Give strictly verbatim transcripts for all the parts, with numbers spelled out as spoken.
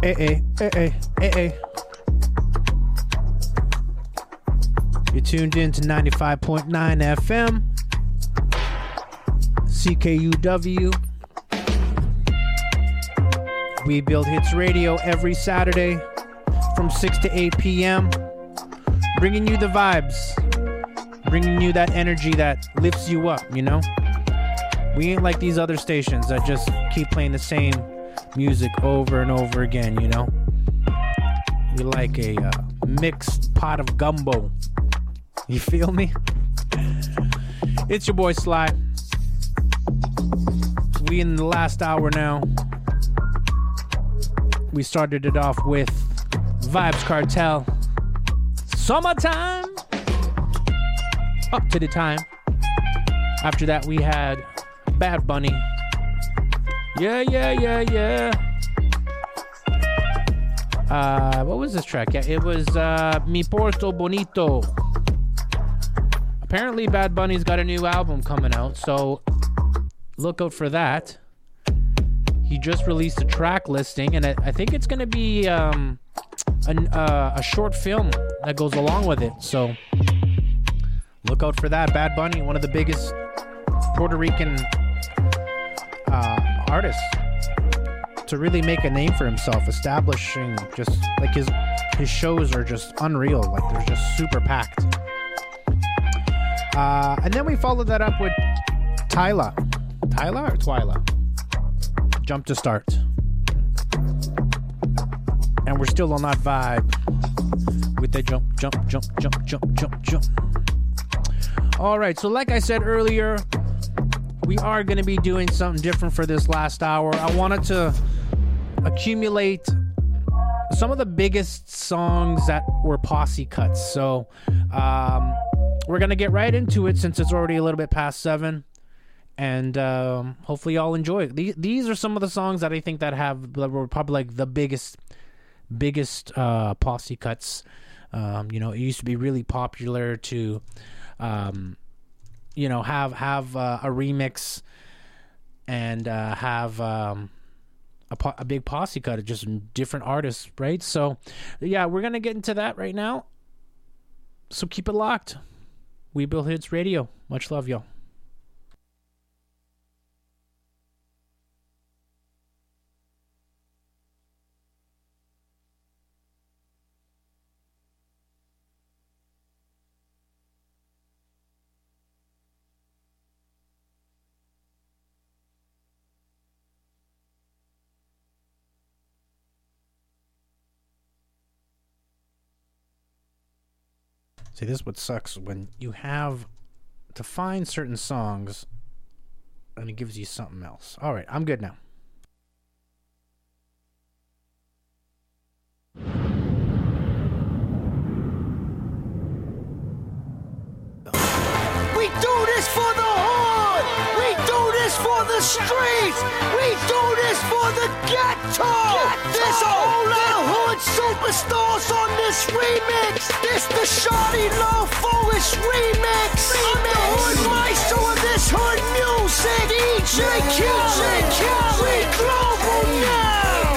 Hey, hey, hey, hey, hey, hey. You're tuned in to ninety-five point nine F M, C K U W. We Build Hits Radio every Saturday from six to eight p.m. Bringing you the vibes, bringing you that energy that lifts you up, you know? We ain't like these other stations that just keep playing the same music over and over again, you know? We like a uh, mixed pot of gumbo. You feel me? It's your boy Sly. We in the last hour now. We started it off with Vibes Cartel. Summertime. Up to the time. After that we had Bad Bunny. Yeah, yeah, yeah, yeah. Uh, what was this track? Yeah, it was uh, Mi Porto Bonito. Apparently Bad Bunny's got a new album coming out, so look out for that. He just released a track listing, and I, I think it's going to be um, an, uh, a short film that goes along with it. So look out for that. Bad Bunny, one of the biggest Puerto Rican uh, artists to really make a name for himself, establishing just like his his shows are just unreal. Like they're just super packed. Uh, and then we followed that up with Tyla. Tyla or Twyla? Jump to Start. And we're still on that vibe with the jump, jump, jump, jump, jump, jump, jump. All right, so like I said earlier, we are going to be doing something different for this last hour. I wanted to accumulate some of the biggest songs that were posse cuts. So um, we're going to get right into it since it's already a little bit past seven. And um, hopefully y'all enjoy it. These, these are some of the songs that I think that have that were probably like the biggest, biggest uh, posse cuts. Um, you know, it used to be really popular to, um, you know, have have uh, a remix and uh, have um, a, po- a big posse cut of just different artists, right? So, yeah, we're gonna get into that right now. So keep it locked. We Build Hits Radio. Much love, y'all. See, this is what sucks when you have to find certain songs and it gives you something else. All right, I'm good now. We do this for the hood. We do this for the streets. We do this for the ghetto. ghetto. There's a whole lot of hood superstars on this remix. This the Shawty Love Forest remix. remix. I'm the hood maestro of this hood music. D J Khaled. We global now.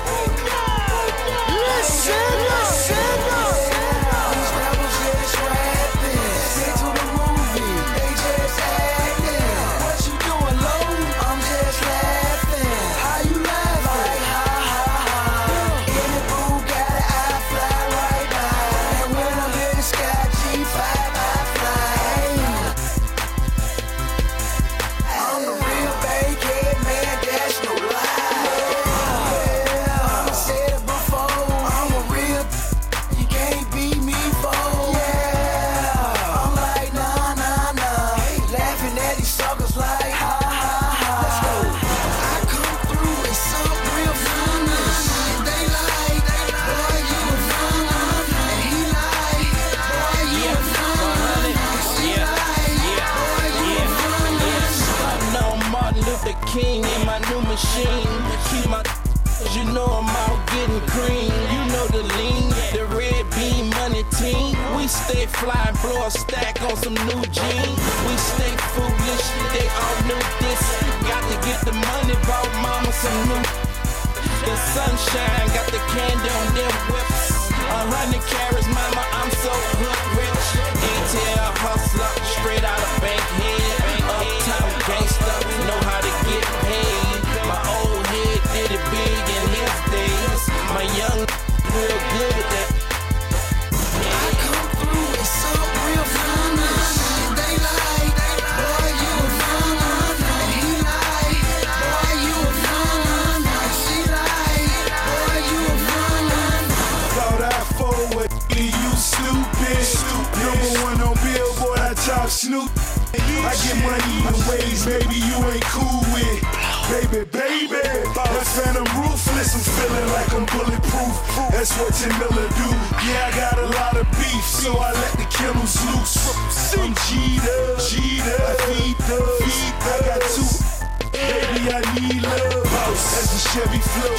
Listen, listen up. These rebels just rapping. Stick to the movie. They just acting. What you doing, low? I'm just laughing. How you laugh? Like ha ha ha. In the booth, got an eye fly right by. And when I'm in the sky, G five I fly. I'm the real bankhead man, that's no lie. Yeah, I said it before. I'm a real. You can't beat me for. Yeah, I'm like nah nah nah. Laughing at these suckers like ha ha ha. Let's go. I come through with some real funness. They like, boy you a fun. And he like, boy you a fun. She like, boy you a fun. I know Martin Luther King in my new machine. Keep my, you know I'm out getting cream. You know the lean, the red bean money team. We stay fly and blow a stack on some new jeans. We stay foolish, they all knew this. Got to get the money, bought mama some new. The sunshine got the candy on their whips. A hundred carats, mama, I'm so hood rich. Intel hustler, straight out of Bankhead. Uptown gangster, know how to get paid. My old head did it big in his days. My young real good with that. I come through with some real fun. They like, boy, you a fun. And he like, boy, you a fun. And she like, boy, you a fun. Thought I forward, you stupid. Number one on Billboard, I talk Snoop. I get money in ways maybe you ain't cool with. Baby, baby, that phantom ruthless. I'm feeling like I'm bulletproof. That's what Tim Miller do. Yeah, I got a lot of beef, so I let the killers loose. I'm Jeter, Jeter, I feed the feed. I got two, baby, I need love. That's a Chevy flow.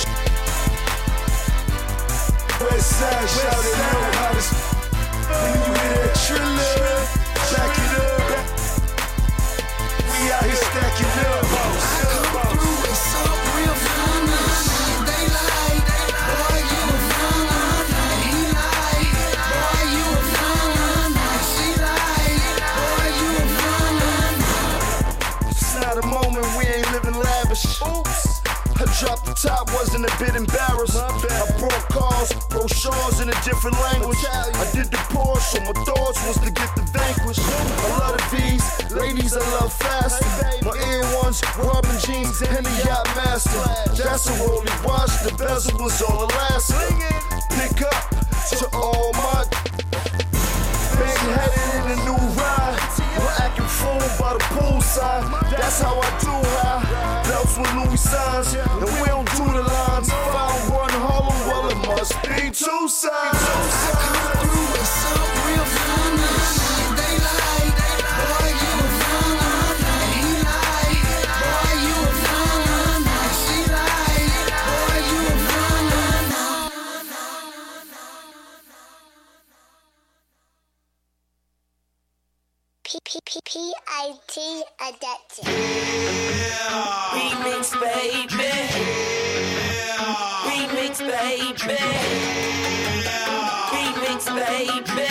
West side, shout it out, hottest. When you hear that triller, back it up. We out here stacking up. I come through with some real fun. They like, boy, you a fun. And he like, boy, you a fun. And she like, boy, you a fun. It's not a moment we ain't living lavish. Oops. I dropped the top, wasn't a bit embarrassed. I brought cars, brochures in a different language. I did the Porsche, so my thoughts was to get the vanquish. I love the V's, ladies I love fast. My ear ones, Robin jeans, and the yacht master. That's a rolling watch, the bezel was all elastic. Pick up to all my big headed in a new ride. We're acting fool by the poolside. That's how I do high. Belts with Louis signs, and we don't do the lines. Found one Harlem, well it must be two sides. I come through with some real fun. They like, boy, you a fun. And he like, boy, you a fun. And she like, boy, you a fun. P P P P I T adapted. Remix, baby. Remix, baby. Remix, baby.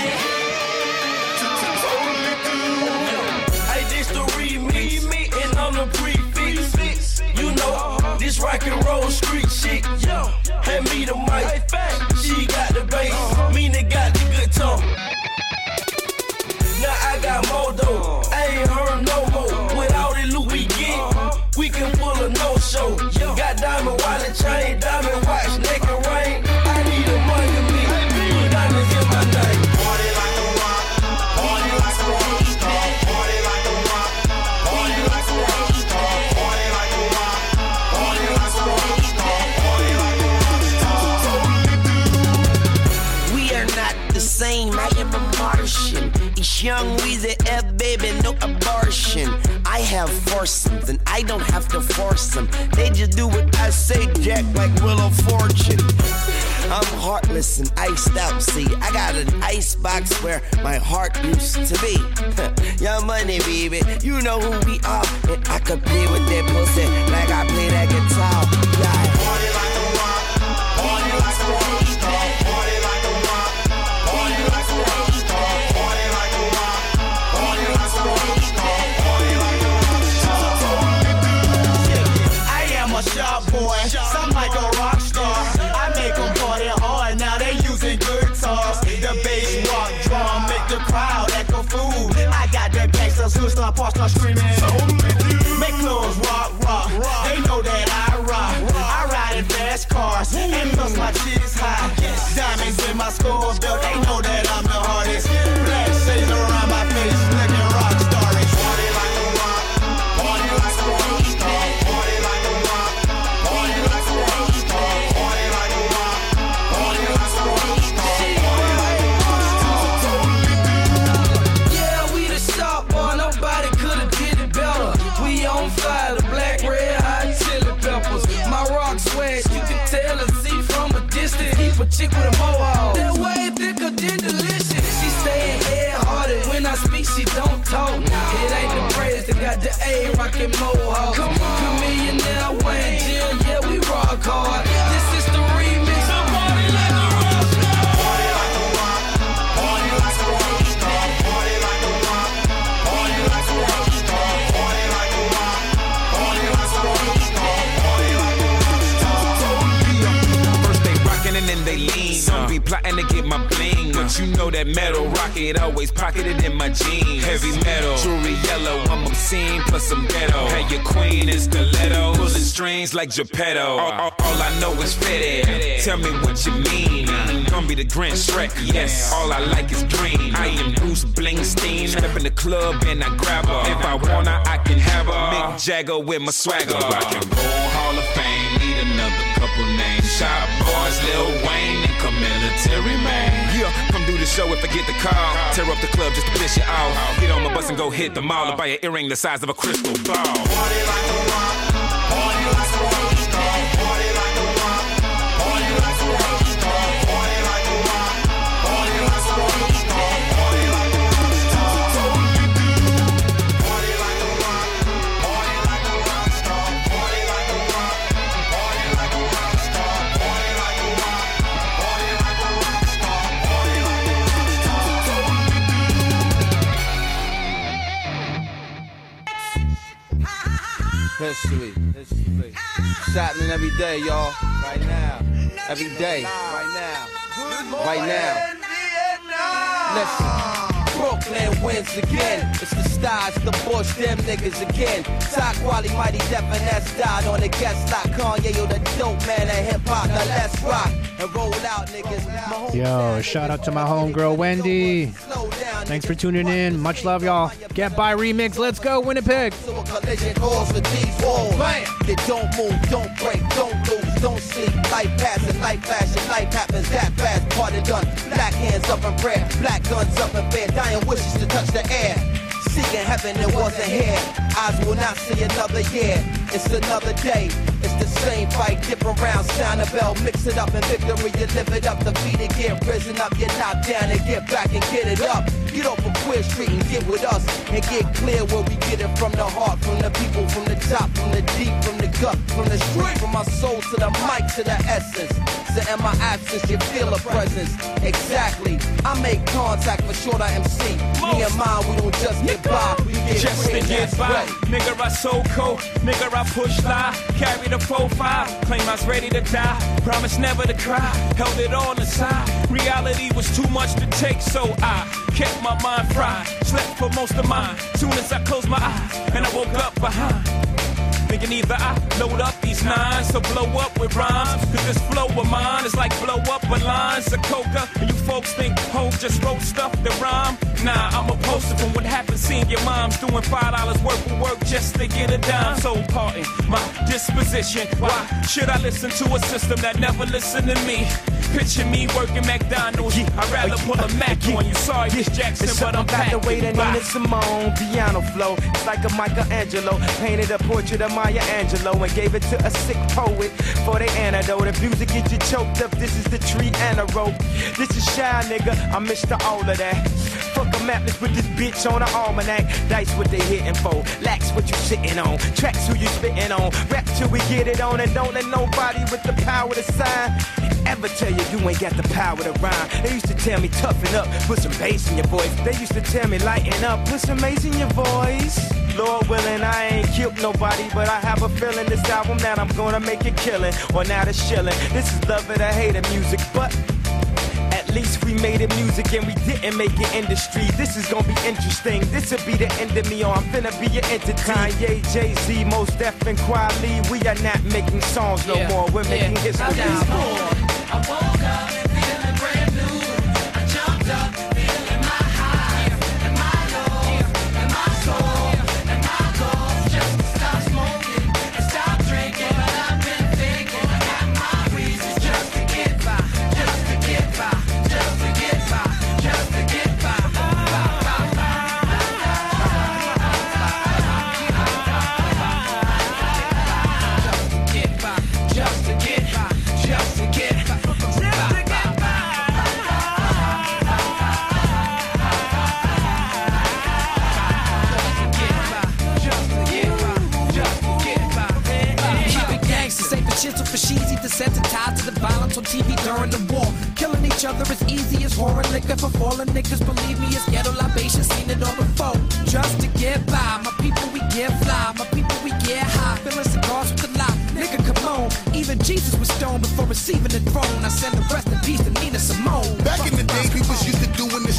Hey, this the remix, and I'm the prefix. You know, this rock and roll street shit. Hand me the mic. She got the bass, Mina got the good tone. Now I got more though, I ain't heard no more. With all the loot we get, we can pull a no-show. Got diamond wallet chain, diamond watch, naked rain. I need a money me, put diamonds in my name. Party like a rock, party like a rock star. Party like a rock, party like a rock star. Party like a rock, party like a rock star. Party like a rock star. We are not the same, I am a Martian. It's young Weezy F, baby, no abortion. I have foursomes and I don't have to force them. They just do what I say, Jack, like Wheel of Fortune. I'm heartless and iced out, see. I got an ice box where my heart used to be. Young Money, baby, you know who we are. And I could play with that pussy like I play that guitar. Like, party like a rock, party like a rock star. Party like a rock, party like a rock star. Party like a rock, party like a rock star. Party like a rock star. I am a sharp boy, some like a rock star. I make them party hard, now they using guitars. The bass rock drum make the crowd echo fool. I got that gangsta superstar, part start screaming. Make clothes rock, rock, they know that I rock. I ride in fast cars, and plus my chicks high. Diamonds in my score belt, they know that I'm the hardest. Black shades around my face, looking rock starish. Party like a rock, party like a rock star. Party like a rock, party like a rock star. Party like a rock, party like a rock star. Party like a rock star. Yeah, we the sharp boy, nobody could've did it better. We on fire, the black, red, hot chili peppers. My rock swag, you can tell and see from a distance. Keep a chick with a mohawk. That way thicker than delicious. She staying head-hearted. When I speak, she don't talk. It ain't the praise that got the A rockin' mohawk. Come on, millionaire Wayne Jill, yeah, we rock hard. This that metal. Rocket always pocketed in my jeans. Heavy metal, jewelry yellow, I'm obscene plus some ghetto. Hey, your queen is stiletto, pulling strings like Geppetto. All, all, all I know is fitted. Tell me what you mean. Gonna be the Grinch Shrek, yes. All I like is green. I am Bruce Springsteen. Step in the club and I grab her. If I wanna, I can have her. Mick Jagger with my swagger. Rock and roll Hall of Fame. Need another couple names. Shop Boys, Lil Wayne, and come military man. Yeah, come do the show if I get the call. Tear up the club just to piss you off. Get on my bus and go hit the mall or buy an earring the size of a crystal ball. Party like a rock. Party like a rock star. Party like a rock. Party like a rock star. Party like a rock. Party like a rock star. Party like a rock star. Party like a rock. Party like a rock star. Party like a rock. Party like a rock star. Party like a rock. Party like a rock star. Party like a rock star. History, history. It's happening every day, y'all. Right now. Every day. Right now. Right now. Listen. Brooklyn wins again. It's the stars, the Bush, them niggas again. Top quality, mighty Def and S died on the guest like Kanye or the dope man of hip hop. Now let's rock and roll out, niggas. Yo, shout out to my homegirl Wendy. Thanks for tuning in. Much love, y'all. Get by remix. Let's go, Winnipeg. So a collision calls with these walls. They don't move, don't break, don't lose, don't sleep. Life passing, life flashing, life happens that fast. Party done. Black hands up in prayer, black guns up in bed. Dying wishes to touch the air. Seeking heaven, it wasn't here. Eyes will not see another year. It's another day. It's the same fight, different rounds. Sound a bell, mix it up in victory. You live it up, defeat it, get risen up. You knock down and get back and get it up. Get off of Queer Street and get with us and get clear where we get it from the heart, from the people, from the top, from the deep, from the gut, from the street, from my soul to the mic to the essence. So in my absence, you feel a presence. Exactly. I make contact for sure. I M C. Me and mine, we don't just get by. We get Just to get by, right. nigga, I so cold, nigga, I push lie, carry the four five, claim I was ready to die, promise never to cry, held it on the side, reality was too much to take, so I kept my mind fried, slept for most of mine, soon as I closed my eyes, and I woke up behind. Thinking either I load up these nines or blow up with rhymes. Cause this flow of mine is like blow up with lines of coca. And you folks think Hov just wrote stuff that rhyme. Nah, I'm a poster from what happened seeing your moms doing five dollars worth of work just to get a dime. So pardon my disposition. Why should I listen to a system that never listened to me? Picture me working McDonald's. I'd rather pull a Mac on you. Sorry, Miss Jackson, it's but I'm back. The way that Bye. Nina Simone piano flow. It's like a Michelangelo painted a portrait of Maya Angelou and gave it to a sick poet for the antidote. If music gets you choked up, this is the tree and a rope. This is shy, nigga. I missed the all of that. Fuck a mapless with this bitch on an almanac. Dice what they hitting for. Lax what you sitting on. Tracks who you spitting on. Rap till we get it on and don't let nobody with the power to sign ever tell you you ain't got the power to rhyme. They used to tell me toughen up, put some bass in your voice. They used to tell me lighten up, put some bass in your voice. Lord willing, I ain't killed nobody, but I have a feeling this album that I'm gonna make it killing, or now it's chilling. This is love it or hate it music, but at least we made it music and we didn't make it industry. This is gonna be interesting. This'll be the end of me, or I'm finna be your entity. Kanye, Jay-Z, Most Def and Kweli. We are not making songs no Yeah. more. We're Yeah. making history. I woke up feeling brand new. I jumped up feeling my high and my lows and my soul and my goals. Just to stop smoking and stop drinking. But I've been thinking I got my reasons just to get by, just to get by, just to get by, just to get by. Just to get by, just to get by, just to get by. For sheezy, desensitized to the violence on T V during the war. Killing each other as easy as whoring liquor for fallen niggas. Believe me, it's ghetto libation, seen it all before. Just to get by, my people we get fly, my people we get high. Filling cigars with the lie, nigga come on. Even Jesus was stoned before receiving the throne. I send the rest in peace to Nina Simone. Back in the day, we was used to doing this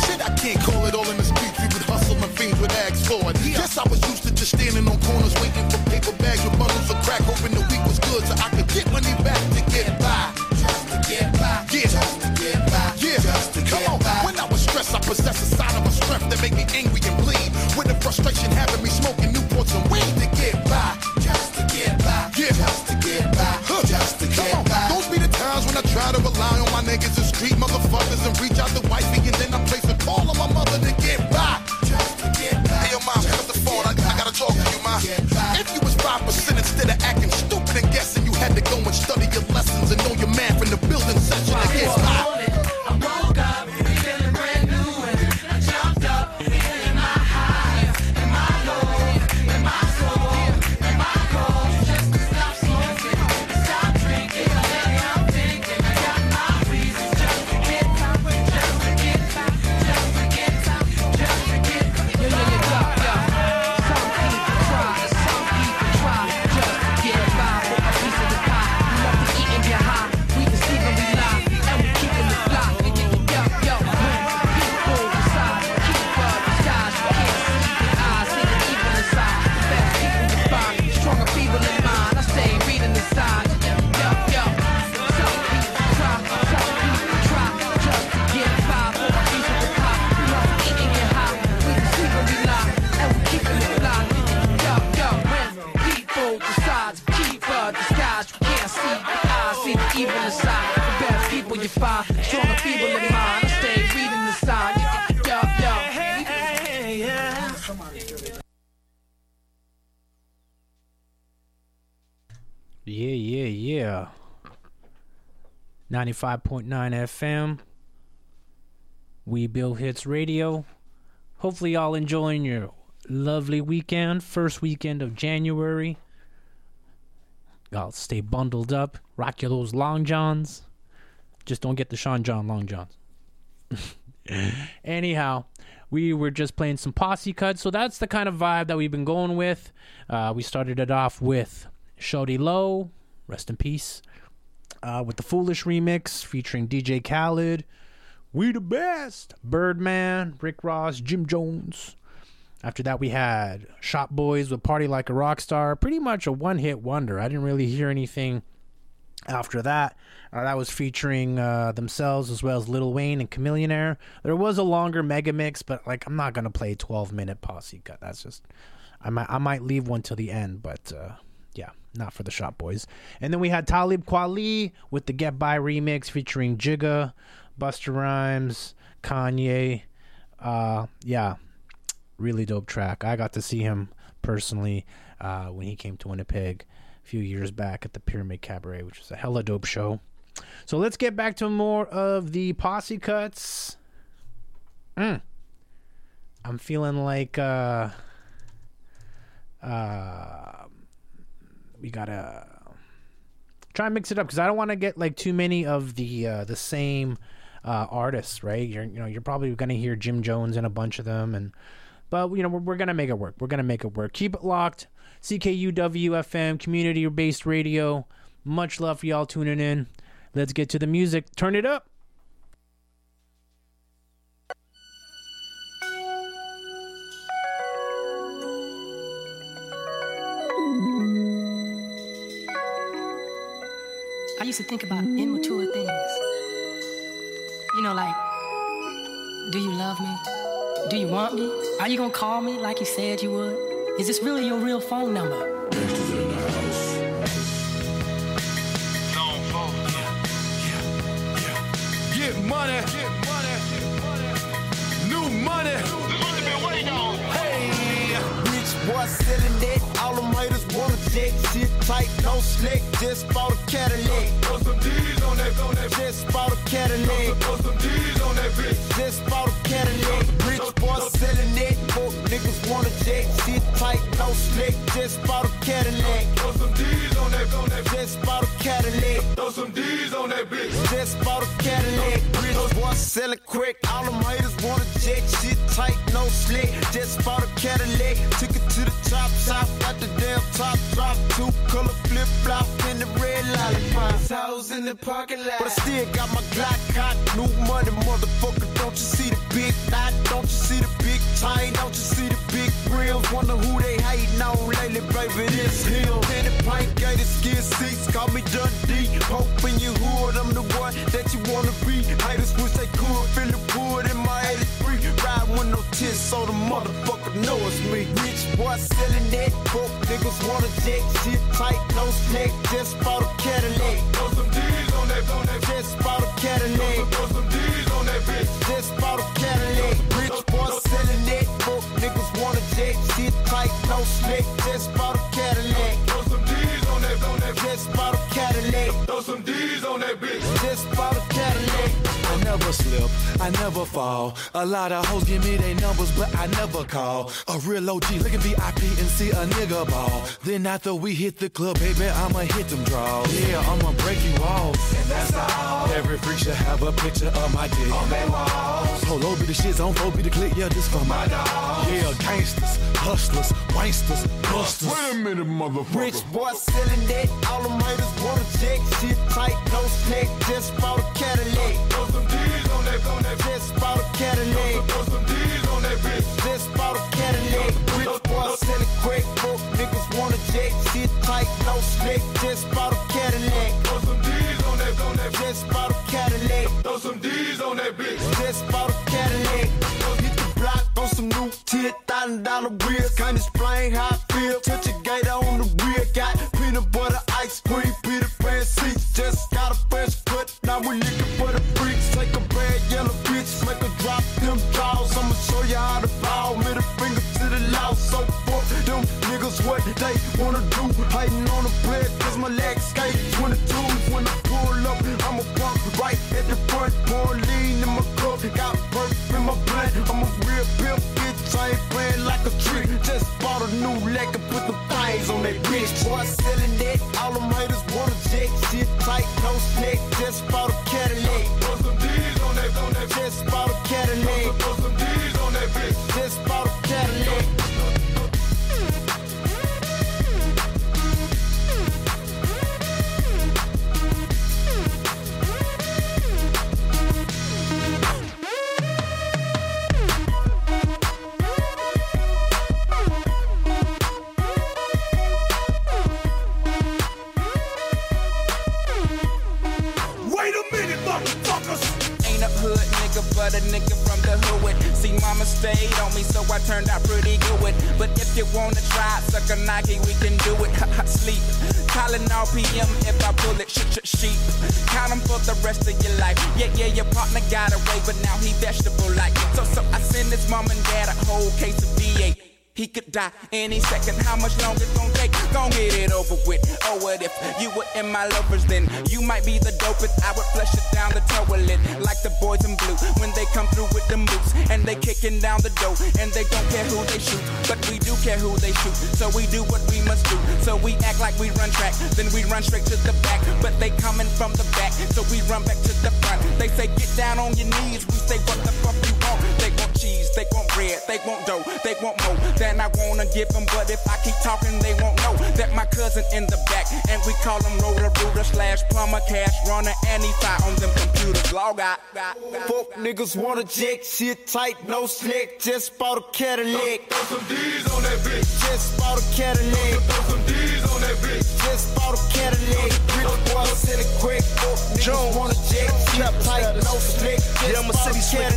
I was used to just standing on corners waiting for paper bags with bundles of crack, hoping the week was good so I could get money back to get by. Just to get by. Yeah. Just to get by. Yeah. Just to Come get on. By. When I was stressed, I possess a side of a strength that make me angry and bleed. With the frustration having me smoking Newports and weed to get by. Just to get by. Yeah. Just to get by. Huh. Just to get by. Those be the times when I try to rely on my niggas and street motherfuckers and reach out to wifey and then I place a call on my mother to get by. Just to get by. Hey, yo, mom, pick up the phone. I, I gotta talk to you, ma. If you was five percent instead of acting stupid and guessing, you had to go and study your lessons and know your man from the building section to get by. I woke up feeling brand new and I jumped up feeling my high and my low and my soul and my goal. Just to stop smoking, stop drinking, lately I'm thinking I got my reasons just to get top, just to get top, just to get top, just to get top. Yo, yo, yo, yo, yo. Some people try, some people try just to get by for a piece of the pie. We love to eat and get high. We can sleep and we lie, and we keeping it fly. Yo, yo, when people decide to keep up the skies, you can't see the eyes, see the evil inside. The best people you find, stronger people in mind. I stay reading the signs. Yo, yo, some people try, some people try just to get by for a piece of the pie. We love to eat and get high. We can sleep and we lie, and we keeping it fly. Yo, yo, when people decide to keep up the skies, you can't see the eyes, see the evil inside. The best people you find, stronger people in mind. I stay reading the signs. Yo, yo, hey, yeah. Yeah, yeah, yeah. ninety-five point nine F M. We Build Hits Radio. Hopefully y'all enjoying your lovely weekend. First weekend of January. Y'all stay bundled up. Rock your those long johns. Just don't get the Sean John long johns. Anyhow, we were just playing some posse cuts. So that's the kind of vibe that we've been going with. Uh, we started it off with Shawty Low, rest in peace, uh, with the Foolish remix featuring D J Khaled, We the Best, Birdman, Rick Ross, Jim Jones. After that, we had Shop Boys with Party Like a Rockstar, pretty much a one-hit wonder. I didn't really hear anything after that. Uh, that was featuring uh, themselves as well as Lil Wayne and Chameleonaire. There was a longer mega mix, but like I'm not gonna play a twelve-minute posse cut. That's just I might I might leave one till the end, but. Uh, Yeah, not for the Shop Boys. And then we had Talib Kweli with the Get By remix featuring Jigga, Busta Rhymes, Kanye. Uh, yeah, really dope track. I got to see him personally uh, when he came to Winnipeg a few years back at the Pyramid Cabaret, which was a hella dope show. So let's get back to more of the posse cuts. Mm. I'm feeling like... Uh, uh, we gotta try and mix it up because I don't want to get like too many of the uh, the same uh, artists, right? You're you know you're probably gonna hear Jim Jones and a bunch of them, and but you know we're, we're gonna make it work. We're gonna make it work. Keep it locked. C K U W F M, community-based radio. Much love for y'all tuning in. Let's get to the music. Turn it up. I used to think about immature things. You know, like, do you love me? Do you want me? Are you gonna call me like you said you would? Is this really your real phone number? Get money, get money, new money. This is what they've been waiting on. Hey, Rich boy selling it, all them haters wanna check. Shit tight, no slick, just bought a Cadillac. Throw some D's on that, on that. Just bought a Cadillac. Throw some D's on that bitch. Just bought a Cadillac. Rich boy selling it, fuck niggas wanna check. Shit tight, no slick, just bought a Cadillac. Throw some D's on that, on that. Just bought a Cadillac. Throw some D's on that bitch. Just bought a Cadillac. Rich boy selling quick, all them haters wanna check. Shit tight, no slick, just bought a Cadillac. Took it to the top, top, got the damn top drop. Two color flip flop in the red lollipop. I was in the parking lot. But I still got my Glock hot, new money, motherfucker. Don't you see the big knot? Don't you see the big chain? Don't you see the big grills? Wonder who baby, this him. Penny Pint, gated skin seats, call me Dundee. Pope in your hood, I'm the one that you wanna be. Haters wish they could feel the wood in my eighty-three. Ride with no tits, so the motherfucker know it's me. Rich boy selling that, broke niggas wanna jack. Shit tight, no snack, just bought a Cadillac. Throw some D's on that, on that. Just bought a Cadillac. Throw some D's on that bitch. Just bought a Cadillac. Rich boy selling that, broke niggas wanna jack. Shit tight, no snack, just bought a Cadillac. Throw some D's on that, on that. Just bought a Cadillac. Throw some D's on that bitch. Just bought a Cadillac. I never slip, I never fall. A lot of hoes give me their numbers, but I never call. A real O G, look at V I P and see a nigga ball. Then after we hit the club, baby, I'ma hit them draws. Yeah, I'ma break you off, and that's all. Every freak should have a picture of my dick on their walls. Polo be the shits, on four be the click, yeah, this for my dog. Yeah, gangsters, hustlers, wanksters, busters. Wait a minute, motherfucker. Rich boy selling that, all them haters wanna check. Shit tight, no snack, just bought a Cadillac. Throw some D's on that, on that. Just bought a Cadillac. Throw some D's on that bitch. Just bought a Cadillac. Rich boy selling crack, broke niggas wanna jack. Shit tight, no snack, just bought a Cadillac. Throw some D's on that, on that. Just bought a Cadillac. Throw some D's on that bitch. Just bought a Cadillac. Hit the block on some new ten thousand dollar wheels. Can't explain how I feel. Touch a gator on the rear. Got peanut butter, ice cream, Peter Pan seats. Just got a fresh cut. Now we looking for the freaks. Take a bad yellow bitch, make her drop them draws. I'ma show you how to ball. Middle finger to the law. So fuck them niggas what they wanna do. Hating on the plate, cause my legs skate. twenty-twos when I pull up, I'ma pump right at the front. Pour lean in my cup, got perp in my blood. I'm a real pimp, bitch. I ain't playing like a trick. Just bought a new leg and put the things on that bitch. Boy, selling that, all them haters wanna jack. Shit tight, no snack, just bought a Cadillac. Throw some D's on that, on that. Just bought a Cadillac. Throw some D's on that bitch. Just bought a Cadillac. But a nigga from the hood. See, mama stayed on me, so I turned out pretty good. But if you wanna try, suck a Nike, we can do it. Sleep, calling all P M if I pull it. Shit, shit, sheep. Count 'em for the rest of your life. Yeah, yeah, your partner got away, but now he vegetable like. So, so I send his mom and dad a whole case of V eight. He could die any second. How much longer it's gonna take? Gon' get it over with. Oh, what if you were in my lovers? Then you might be the dopest. I would flush it down the toilet like the boys in blue when they come through with them boots and they kicking down the door and they don't care who they shoot, but we do care who they shoot. So we do what we must do. So we act like we run track, then we run straight to the back. But they coming from the back, so we run back to the front. They say get down on your knees. We say what the fuck you want? They want cheese, they want bread, they want dough, they want more. Then I wanna give them, but if I keep talking, they won't know that my cousin in the back, and we call him roller rooter slash plumber, cash runner, and he fire on them computers. Log out. Fuck niggas wanna jack, shit tight, no slack. Just bought a Cadillac. Throw some D's on that bitch. Just bought a Cadillac. Throw some D's on that bitch. Just bought a Cadillac. Rich boy selling crack. Fuck niggas wanna jack, shit tight, no slack. Yeah, I'm a city slick.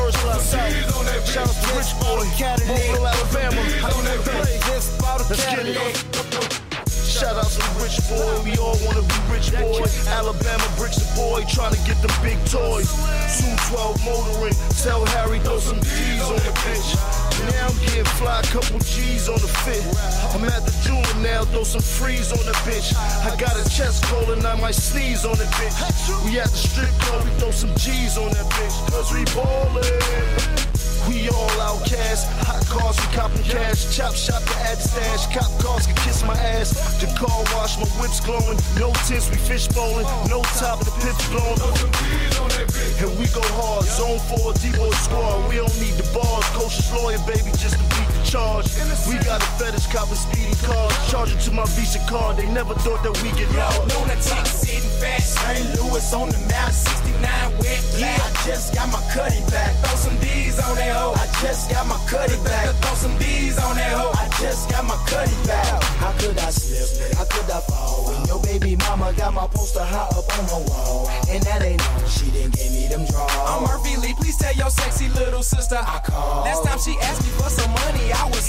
Shout out to Rich Boy, Mobile, Alabama. Just bought a Cadillac. Shout out to the Rich Boy, we all wanna be rich boy. Alabama bricks the boy, trying to get them big toys. two twelve motoring, tell Harry throw some D's on the bitch. Now I'm getting fly, couple G's on the fit. I'm at the jeweler now, throw some freeze on the bitch. I got a chest cold and I might sneeze on the bitch. We at the strip club, we throw some G's on that bitch. Cause we ballin'. We all outcasts, hot cars, we copping cash. Chop shop the ad stash, cop cars can kiss my ass. The car wash, my whip's glowing. No tints, we fish bowling. No top, the pitch blowing. And we go hard, zone four, D-boy squad. We don't need the bars, coach's lawyer, baby, just to beat the charge. We got a fetish, copping speedy cars. Charging to my Visa card, they never thought that we get loud. Lunatic sitting fast, Saint Louis on the map, sixty-nine wet black. I just got my cutty back, throw some D's on that hoe. I just got my cutty back, throw some D's on that hoe. I just got my cutty back. How could slip? How could I fall? When your baby mama got my poster high up on the wall. And that ain't no, she didn't give me them draws. I'm Murphy Lee, please tell your sexy little sister I called. Last time she asked me for some money, I was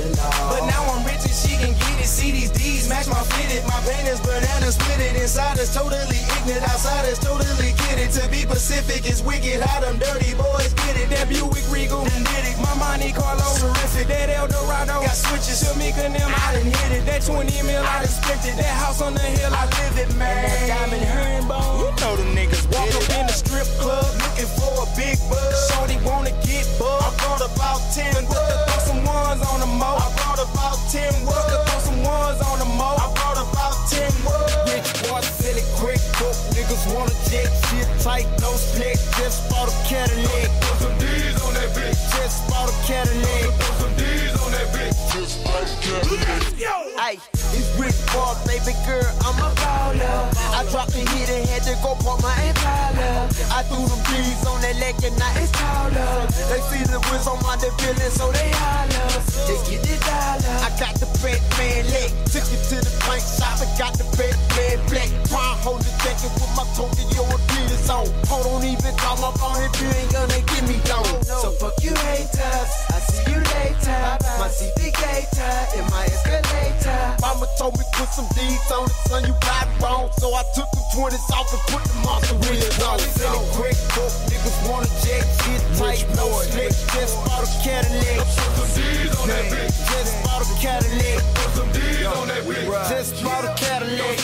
but now I'm rich and she can get it. See these D's match my fitted. My pain is banana split it. Inside is totally ignorant, outside is totally kidded. To be Pacific is wicked, how them dirty boys get it. That Buick Regal, then did it. My Monte Carlo, terrific. That Eldorado, got switches. Tamika and them, I done hit it. That twenty mil, I done spent it. That house on the hill, I live it, man. And that diamond herringbone, you know them niggas walk up in the strip club, looking for a big buzz. Shorty wanna get bugged. I brought about ten, throw some ones on the mo. I brought about ten work, throw some ones on the mo. I brought about ten work. Rich boy, sell it quick, book. Niggas wanna jet, shit tight, no split. Just bought a Cadillac. Put some D's on that bitch. Just bought a Cadillac. Put some D's on that bitch. Just bought a Cadillac. Ay, it's Rick Boy, baby girl, I'm a baller. I dropped the hit and had to go put my Impala. I threw them D's on that leg and now it's taller. They see the whiz on my feeling, so they holler. Just get the dollar. I got the Batman leg. Took it to the paint shop and got the Batman black. Prime hold the jacket with my Tokyo Adidas on. Hold on, even call my phone if you ain't gonna give me down. So fuck you haters, I see you later. My C D gator in my escalator. Mama told me put some D's on it, son, you got it wrong. So I took the twenties off and put the monster wheels on. Send it quick, book, niggas wanna jet, shit tight, no slick. Just bought a Cadillac. Put some D's on that bitch. Just bought a Cadillac. Put some D's on that bitch. Just bought a Cadillac.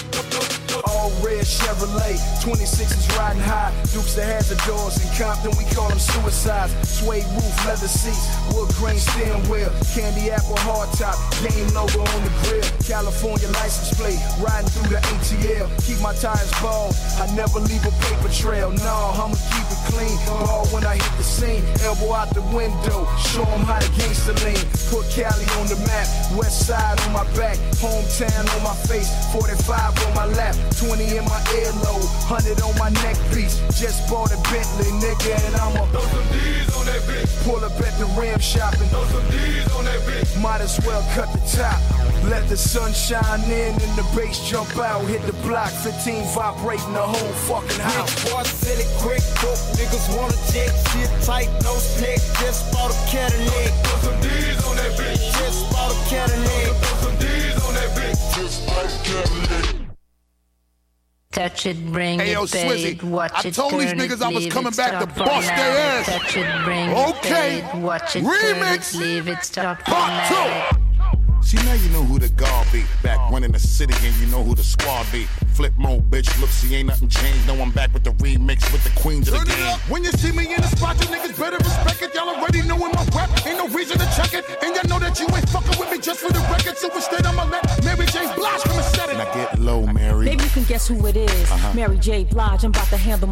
All red Chevrolet, twenty-sixes riding high. Dukes that has the doors in Compton, we call them suicides. Suede roof, leather seats, wood grain steering wheel, candy apple hardtop, game logo on the grill. California license plate, riding through the A T L. Keep my tires bald, I never leave a paper trail. Nah, I'ma keep it clean. Ball when I hit the scene, elbow out the window, show them how the gangster lean. Put Cali on the map, west side on my back, hometown on my face, forty-five on my lap. twenty in my earlobe, one hundred on my neck piece. Just bought a Bentley, nigga, and I'ma throw some D's on that bitch. Pull up at the Ram shopping, throw some D's on that bitch. Might as well cut the top. Let the sun shine in and the bass jump out. Hit the block, fifteen vibrating the whole fucking house. Rich boy, sell it quick, book. Niggas wanna jet, shit tight, no split. Just bought a Cadillac. Put some D's on that bitch. Just bought a Cadillac. Put some D's on that bitch. Just bought a Cadillac. Touch it, bring hey, yo, it, pay it, watch I it, told turn these niggas it, I was leave coming it, back to stop bust from their now. ass. Touch it, bring okay. it, pay it, watch it, Remix. turn it, leave it, stop from Part now. two. See, now you know who the guard be. Back running the city and you know who the squad be. Flip mode, bitch. Look, see, ain't nothing changed. No, I'm back with the remix with the queens of the game. When you see me in the spot, you niggas better respect it. Y'all already knowin' my rap. Ain't no reason to check it. And y'all know that you ain't fucking with me just for the record. So instead, I'ma let Mary J. Blige come and set it. Now get low, Mary. Maybe you can guess who it is. Uh-huh. Mary J. Blige. I'm about to handle.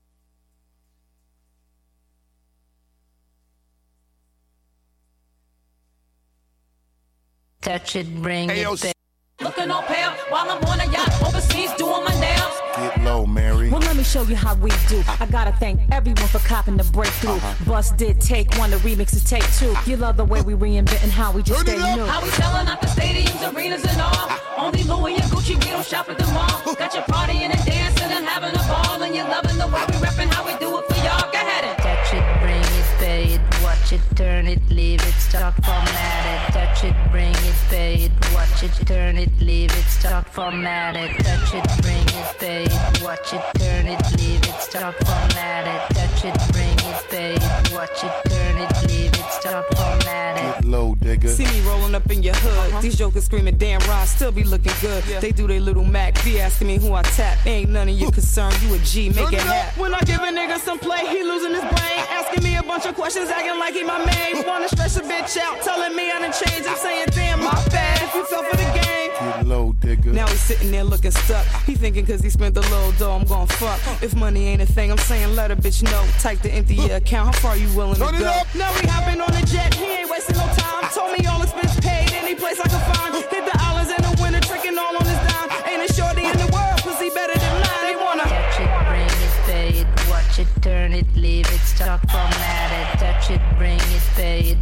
Touch it, bring hey, it, yo, pay. Looking all pale while I'm on a yacht overseas doing my nails. Get low, Mary. Well, let me show you how we do. I gotta thank everyone for copping the breakthrough. Uh-huh. Bust did take one, the remix is take two. You love the way we reinventing how we just stay new. How we selling out the stadiums, arenas, and all. Only Louis and Gucci, we don't shop at the mall. Got you partying and dancing and having a ball, and you loving the way we repping how we do it for y'all. Go ahead and touch it, bring it, pay it, watch it, turn it, leave it, stop format it. Touch it, bring it, pay it, watch it, turn it, leave it, stop format it. Touch it, bring it, pay it, watch it, turn it, leave it, stop format it. Touch it, bring it, pay it, watch it, turn it, leave it, stop format it. Get low, digga. See me rolling up in your hood. Uh-huh. These jokers screaming, damn, Ron still be looking good. Yeah. They do they little Mac, be asking me who I tap. Ain't none of your concern. You a G, make it happen. When I give a nigga some play, he losing his brain. Asking me a bunch of questions, acting like he my main. Wanna stress a bitch out, telling me I done changed. I'm saying, damn, my bad. If you fell for the game. Get low, digga. Now he's sitting there looking stuck. He thinking cause he spent the little dough, I'm gon' fuck. If money ain't a thing, I'm saying let a bitch know. Type to empty your account, how far you willing to go? Now we hopping on the jet, he ain't wasting no time. Told me all expense paid, any place I can find. Hit the islands in the winter, tricking all on his dime. Ain't a shorty in the world, pussy better than mine. They wanna touch it, bring it, pay it, watch it, turn it, leave it, stop format it. Touch it, bring it, pay it, watch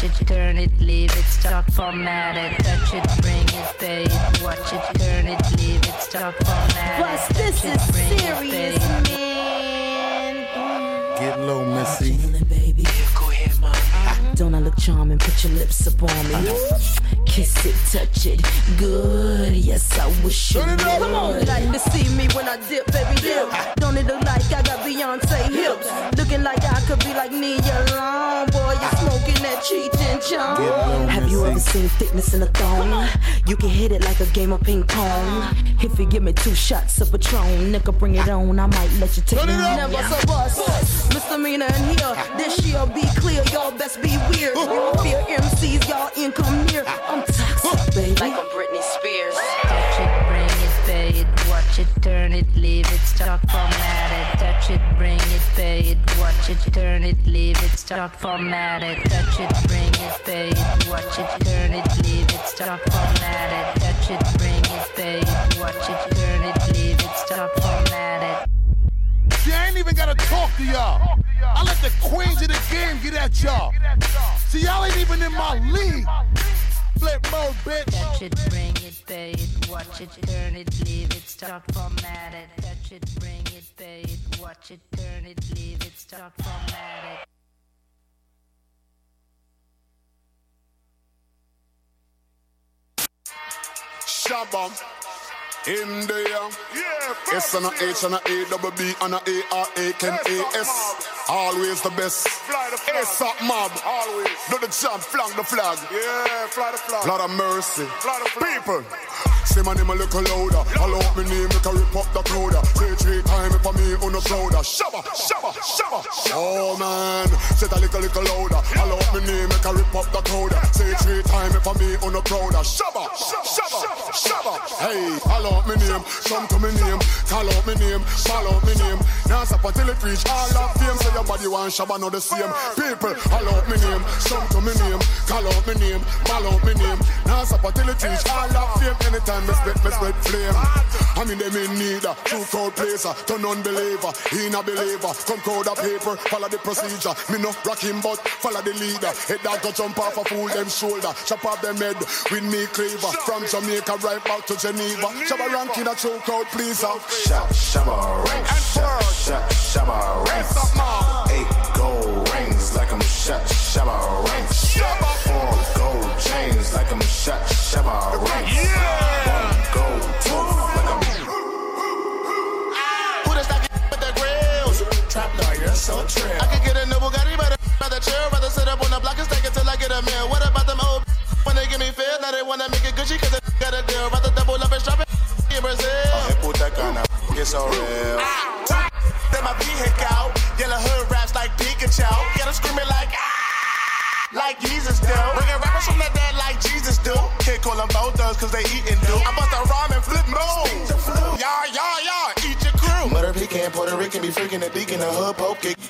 watch it, turn it, leave it, stop, format it, touch it, bring it, pay it, watch it, turn it, leave it, stop, format it. Plus, this is serious, man. Get low, Missy. Baby. Go ahead, mom. Don't I look charming? Put your lips up on me. Kiss it, touch it, good. Yes, I wish you would. Come on, like to see me when I dip, baby dip. Don't it look like I got Beyonce hips? Looking like I could be like Nia Long. Boy, you smoking that Cheech and Chong. Have you ever seen thickness in a thong? You can hit it like a game of ping pong. If you give me two shots of Patron, nigga, bring it on. I might let you take it on. Never so bust. Misdemeanor in here. This year be clear. Y'all best be weird. Y'all fear M Cs. Y'all income near. I'm toxic, baby. Like I'm Britney Spears. Touch it, bring it, pay it, watch it, turn it, leave it, stop, format it, touch it, bring it, pay it, watch it, turn it, leave it, stop, format it, touch it, bring it, pay it, watch it, turn it, leave it, stop, format it, touch it, bring it, pay it, watch it, turn it, leave it, stop, format it. See, I ain't even gotta talk to y'all. I let the queens of the game get at y'all. See, y'all ain't even in my league. Flip mode, bitch. Touch it, bring it, pay it, watch it, turn it, leave it, stop, format it. Touch it, bring it, pay it, watch it, turn it, leave it, stop, format it. Shabam. In there, yeah, S and a H and a A, double B and a A R A, Ken A S. Always the best. Fly the flag. A$AP Mob. Always. Do the jump, flank the flag. Yeah, fly the flag. Lot of mercy. Fly the flag. People. Say my name a little louder. All out me name, make a rip up the crowd. Say three times if I me on the crowd. Shabba, shabba, shabba. Oh man, say it a little, little louder. All out me name, make a rip up the crowd. Say three times if I me on the crowd. Shabba, shabba, shabba. Hey, all out me name, come to me name, call out me name, call out me name. Now stop until it reach all of fame. Say your body want shabba, not the same. People, all out me name, come to me name, call out me name, call out me name. Now stop until it reach all of fame. Anytime me split, me split flame. I mean them in need a true crowd placer, turn unbeliever, in a believer. Come crowd a paper, follow the procedure. Me no rock him but follow the leader. Head dog go jump off a fool them shoulder, chop off them head with me cleaver. From Jamaica right back to Geneva. Shabba ranking a true crowd pleaser. Shab, shabba rank, shab, shab, shabba ranks. Eight gold rings like I'm shot, shabba ranks. Four gold chains like I'm shot, shabba ranks. One gold tooth like I'm. Who the stocky with the grills? Trap dog, you're so true. I can get a new Bugatti, but rather chill, rather sit up on the block and stake it till I get a meal. What about them old when they give me fear? Now they wanna make it Gucci cause they got a deal. Rather double up and strap it in Brazil. Oh, put that gun up, get so real. Then my vehicle, yellow hood raps like Pikachu. Get them screaming like ah, like Jesus do. Bringing rappers from the dead like Jesus do. Can't call them both thugs cause they eatin' do. I bust a rhyme and flip mode. Y'all, y'all, y'all, eat your crew. Mother pecan, Puerto Rican, be freaking the deacon, the hood poke it.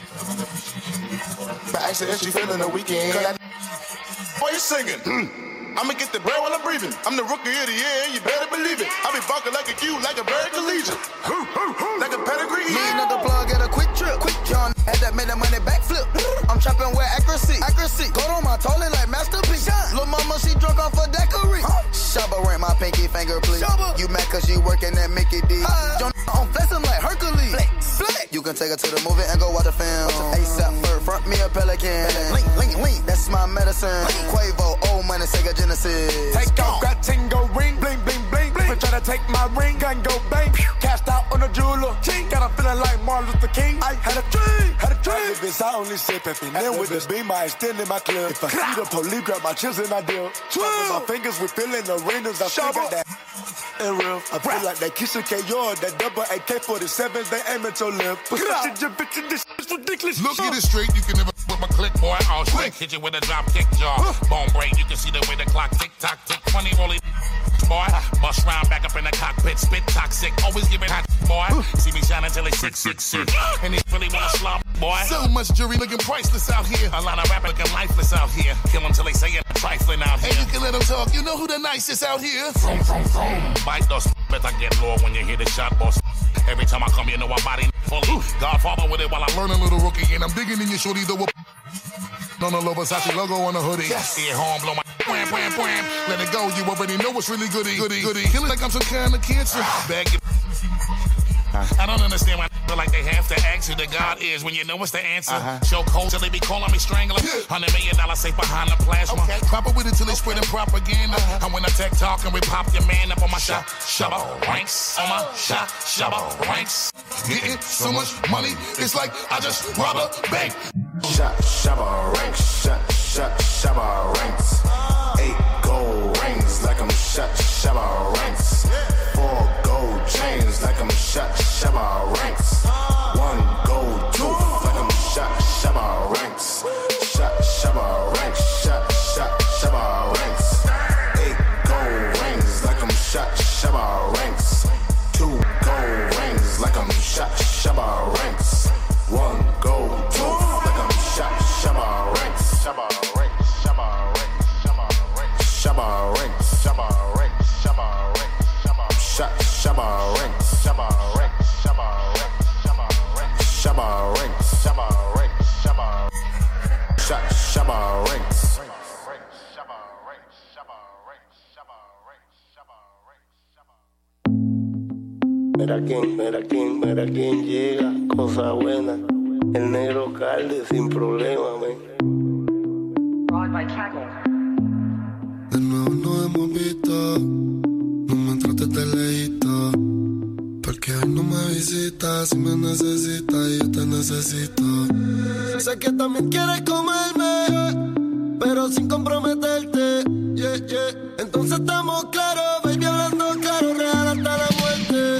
By accident, she feeling the weekend. Boy, you singing. Hmm. I'ma get the bread while I'm breathing. I'm the rookie of the year, you better believe it. I be barking like a Q, like a bird collegiate. Like a pedigree. Me another plug at a quick trip. Quick John had that made the money backflip. I'm trapping with accuracy. Accuracy. Go on my toilet like masterpiece. Lil' mama, she drunk off a daiquiri. Huh? Shabba rank my pinky finger, please. Shabba. You mad cause you working at Mickey D. Uh, John on flexing like Hercules. Flex. Flex. You can take her to the movie and go watch the film. A$AP Ferg, front me a pelican. Link, link, link. That's my medicine. Link. Quavo, old money, Sega Genesis. Take off, got tingo ring, bling, bling, bling, bling. Try to take my ring, gun go bang. Cashed out on a jeweler. Got a feeling like Martin Luther King. I had a dream, had a dream. This I only say Pepe. Then with the beam, I extend in my clip. If I see the police, grab my children, I deal. My fingers, we feeling the arenas. I figure that. And real, I feel like that Keisha K yard, that double A K forty-sevens, they aiming to live. But shit, your bitch, this shit's ridiculous. Look at it straight, you can never with my click, boy. I'll straight hit you with a drop kick jaw. Bone break, you can see the way the clock tick tock tick. Funny rolly, boy. Bust round back up in the cockpit, spit toxic. Always give it hot, boy. See me shining till it's six six six. And he really wanna slump, boy. So much jury looking priceless out here. A lot of rappers looking lifeless out here. Kill them till they say it trifling out here. And you can let them talk. You know who the nicest out here? From, from, from. Bite those, bet I get low when you hear the shot, boss. Every time I come, you know I'm body fully. Godfather with it while I learn a little rookie. And I'm digging in your shorty, though. on the little Versace logo on the hoodie. Yes. Ear horn, blow my wham, wham, wham. Let it go, you already know it's really goody, goody, goody. Kill it like I'm some kind of cancer. Bag it. I don't understand why feel like they have to ask who the God is when you know what's the answer. Uh-huh. Choke hold till they be calling me strangler. Hundred million dollar safe behind the plasma. Okay. Pop it with it till they spreading propaganda. Uh-huh. And when I tech talk and we pop your man up on my shot, shabba ranks. On my shot, shabba ranks. Getting so much money, it's like I just robbed a bank. Shot, shabba ranks. Shot, shot, shabba ranks. Eight gold rings like I'm shot, shabba ranks. Four gold chains like I'm shot, shabba ranks. One gold tooth like I'm shot, shabba ranks. Shot, shabba ranks. Shot, shot, shabba ranks. Eight gold rings like I'm shot, shabba ranks. Two gold rings like I'm shot, shabba ranks. One gold tooth like I'm shot, shabba ranks. Shabba ranks, shabba ranks, shabba ranks. Shabba ranks, shabba ranks, shabba ranks, shabba shot, shabba ranks, shabba ranks, shabba ranks, shabba ranks, shabba ranks, shabba ranks, shabba shot, shabba ranks. Mira quién, mira quién, mira quién llega, cosa buena. El negro calde sin problema, men. De nuevo nos hemos visto, no me trates de lejito, porque hoy no me visitas, si me necesitas yo te necesito. Sé que también quieres comerme, pero sin comprometerte, yeah, yeah. Entonces estamos claros, baby, hablando claro, real hasta la muerte.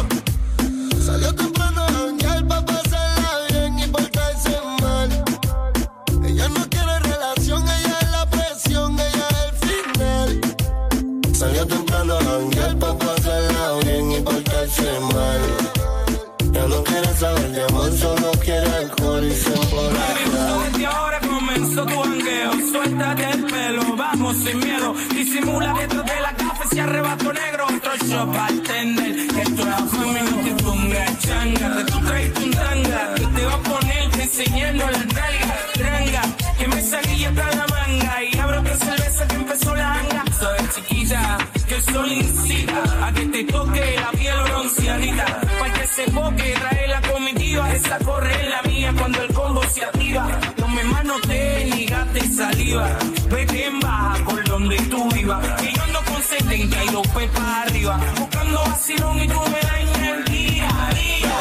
Salió temprano a janguear pa' pasarla bien y portarse mal. Ella no quiere relación, ella es la presión, ella es el final. Salió temprano a janguear pa' pasarla bien y portarse mal. Ya no quiere saber de amor, solo quiere alcohol y se emborracha. Desde ahora comenzó tu jangueo, suéltate el pelo, vamos sin miedo. Disimula dentro de la café si arrebato negro. Otro shot al tender, que tú eres mami, no te pongas changa. Que tú traes un tanga, que te va a poner enseñando las nalgas. Tranga, que me salí está la manga. Y abro que cerveza que empezó la hanga. Sabes chiquilla, que el sol incita a que te toque la piel bronceadita. Pa' que se boque, trae la comitiva. Esa corre en la mía cuando el combo se activa. No me manotees ni gastes saliva. Vete en baja por donde tú vivas. Que yo ando con setenta y dos pepas arriba. Buscando vacilón y tú me das en el día a día.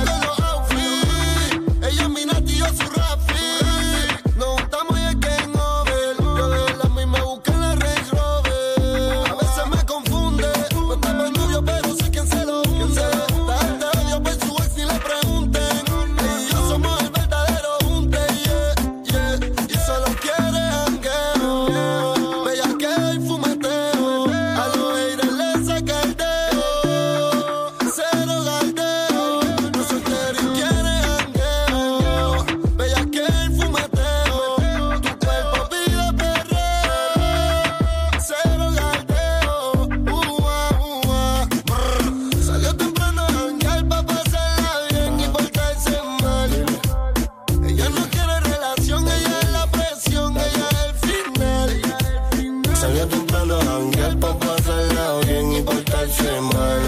Ella es mi Nati, yo su Rafi. Nos juntamos y es game over. Yo de la misma busqué en la Range Rover. A veces me confunde, no estamos novios pero sé quién se lo hunde. Tanta odio por su ex y le pregunten. Ella y yo somos el verdadero junte, yeah, yeah. Y solo quiere jangueo, bellaqueo y fumeteo. A los haters les saca el dedo, cero galdeo. No soltero y quiere jangueo, bellaqueo y fumeteo. Tu cuerpo pide perreo, cero galdeo. Ua, ua, brr. Salió temprano a janguear pa' pasarla bien y portarse mal. Ella no quiere relación, ella es la presión, ella es el final. Salió temprano a janguear pa' pasarla bien y portarse mal.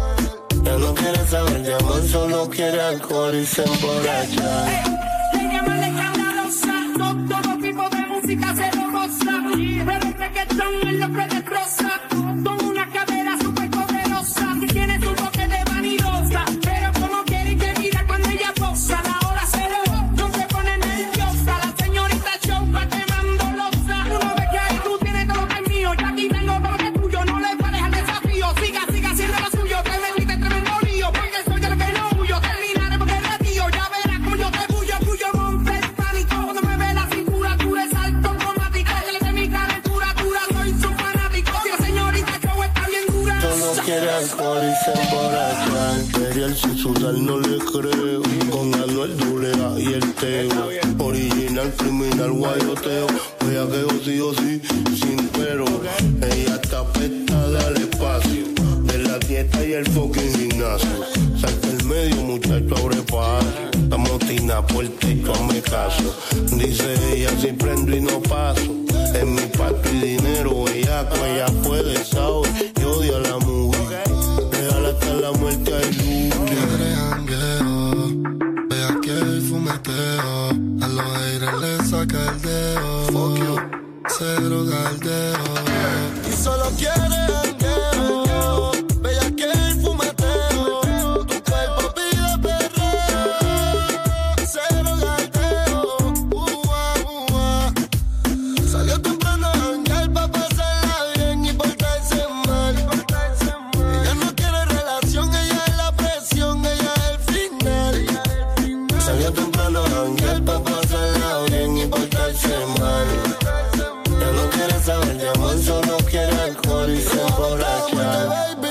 Ya no quiere saber de amor, solo quiere alcohol y se emborracha. Le llaman escandalosa, no todo tipo de música se lo goza. Pero el reggaetón es lo que destroza. Con una cadera súper poderosa, que tiene su toque de vanidosa. Pero como quiere que mira cuando ella posa. La hora cero, no se pone nerviosa. La señorita Chopa quemando losa. Uno ve que ahí tú tienes todo lo que es mío. Yo aquí tengo todo lo que es tuyo, no le pares al desafío. Siga, siga haciendo lo suyo, que me grite tremendo lío. Porque soy de lo que no huyo, terminaré porque eres tío. Ya verás como yo te bullo, bullo, monte el pánico. Cuando me ve la cintura, tú eres alto automático. Que de mi calentura, dura, soy su fanático. Si la señorita Chopa está bien dura. Solo quiere alcohol y se emborracha. Imperial sin sudar no le creo. Con Anuel Dulea y el Teo. Original, criminal, guayoteo. Bellaqueo sí o sí, sin pero. Ella está pestada al espacio. De la dieta y el fucking gimnasio. Salta el medio, muchacho, abre paso. Estamos Latina, por techo, hazme caso. Dice ella, si prendo y no paso. En mi parto y dinero, bellaco, ella puede, sabe. Y odia a la mujer. Déjala hasta la muerte al luz. Quiere jangueo, vea que el fumeteo. A los aires le saca el dedo. Fuck you. Cero galdeo. Y solo quiere jangueo, bella que el fumeteo. Tu cuerpo pide perreo, cero galdeo. Ua, ua. Salió temprano a janguear pa' pasarla bien y portarse mal. Ella no quiere relación, ella es la presión, ella es el final. Salió temprano a janguear pa' pasarla bien y portarse mal. Ella no quiere saber de amor, solo quiere alcohol y se emborracha.